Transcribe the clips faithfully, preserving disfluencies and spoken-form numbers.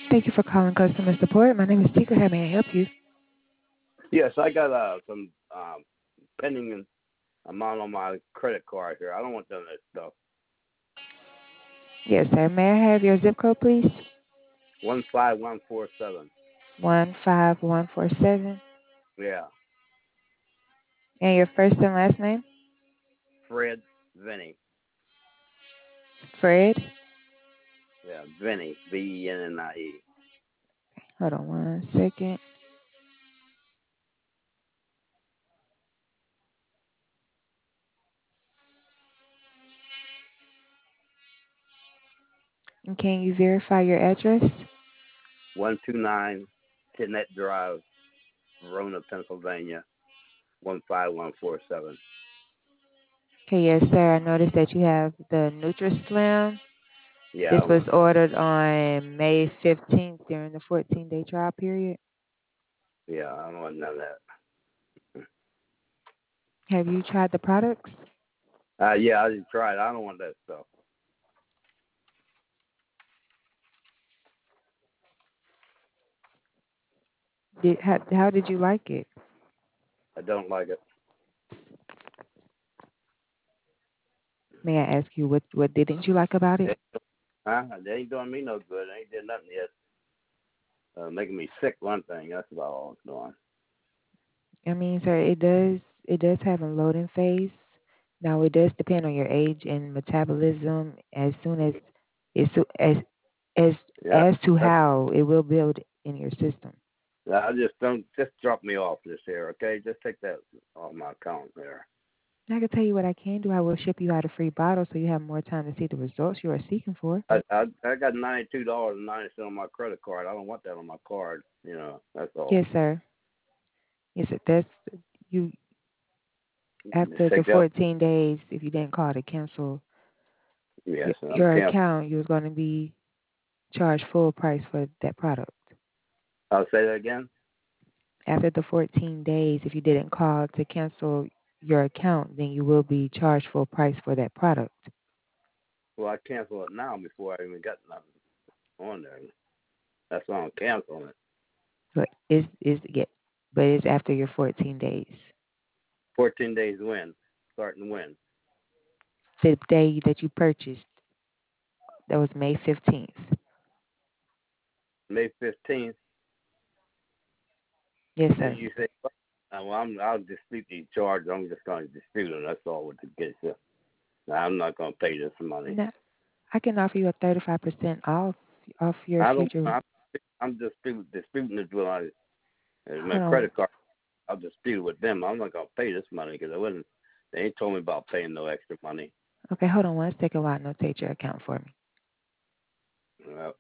Thank you for calling customer support. My name is Tika. How may I help you? Yes, I got uh, some um, pending amount on my credit card here. I don't want none of that stuff. Yes, sir. May I have your zip code, please? One five one four seven. one five one four seven. Yeah, And your first and last name? Fred Vinny. Fred. Yeah, Vinny. V E N N I E. Hold on one second. And can you verify your address? One two nine Tinette Drive, Verona, Pennsylvania. One five one four seven. Okay, yes, sir. I noticed that you have the NutraSlim. Yeah, I This don't was want that. ordered on May fifteenth during the fourteen-day trial period. Yeah, I don't want none of that. Have you tried the products? Uh, yeah, I just tried. I don't want that stuff. Did how, how did you like it? I don't like it. May I ask you what what didn't you like about it? They, huh? They ain't doing me no good. They ain't did nothing yet. Uh, making me sick. One thing. That's about all it's doing. I mean, sir, it does it does have a loading phase. Now, it does depend on your age and metabolism. As soon as as soo- as as Yeah, as to that's how it will build in your system. I just don't just drop me off this here, okay? Just take that off my account there. I can tell you what I can do. I will ship you out a free bottle so you have more time to see the results you are seeking for. I I, I got ninety two dollars and ninety cents on my credit card. I don't want that on my card. You know, that's all. Yes, sir. Yes, sir. That's you Just after the take that. fourteen days. If you didn't call to cancel Yes, your, I'm your canceling. account, you're going to be charged full price for that product. I'll say that again. After the fourteen days, if you didn't call to cancel your account, then you will be charged full price for that product. Well, I cancel it now before I even got nothing on there. That's why I'm canceling it. But it's, it's yeah, but it's after your fourteen days. Fourteen days win, starting win. The day that you purchased, that was May fifteenth. May fifteenth. Yes, And sir. you say, uh, well, I'm I'll dispute these charges. I'm just going to dispute them. That's all with the gets you. I'm not going to pay this money. Now, I can offer you a thirty-five percent off off your I don't. future. I'm, I'm disputing disputing it with my, my Hold on. credit card. I'll dispute it with them. I'm not going to pay this money because I wasn't. They ain't told me about paying no extra money. Okay, hold on one second while I notate your account for me. Uh,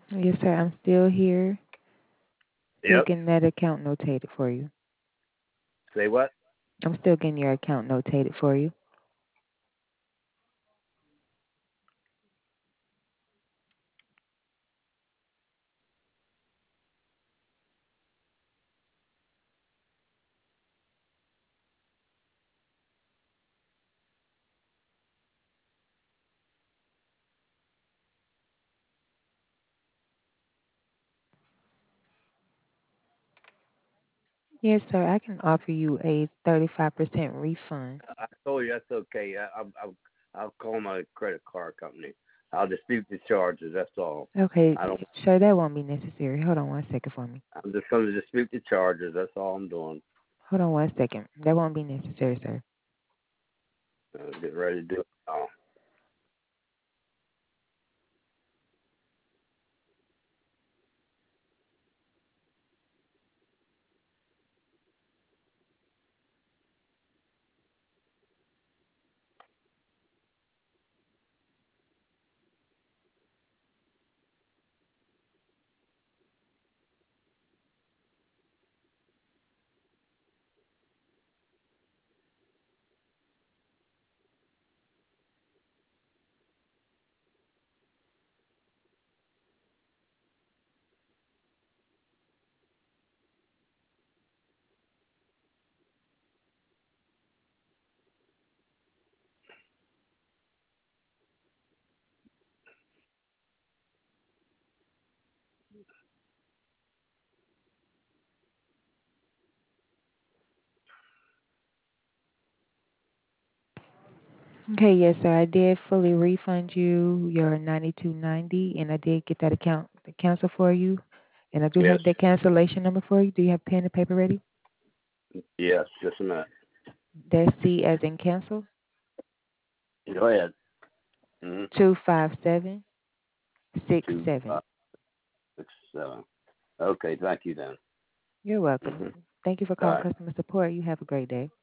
Yes, sir. I'm still here. Still Yep. getting that account notated for you. Say what? I'm still getting your account notated for you. Yes, sir. I can offer you a thirty-five percent refund. I told you that's okay. I, I'll, I'll, I'll call my credit card company. I'll dispute the charges. That's all. Okay, I don't. sir, that won't be necessary. Hold on one second for me. I'm just going to dispute the charges. That's all I'm doing. Hold on one second. That won't be necessary, sir. Uh, get ready to do it. Oh, Okay, yes, sir. I did fully refund you your ninety-two ninety, and I did get that account cancel for you. And I do yes. have the cancellation number for you. Do you have pen and paper ready? Yes. Just a minute. That's C as in cancel. Go ahead. Mm-hmm. Two five seven six Two, seven. five, six, seven. Okay. Thank you then. You're welcome. Mm-hmm. Thank you for calling Bye. customer support. You have a great day.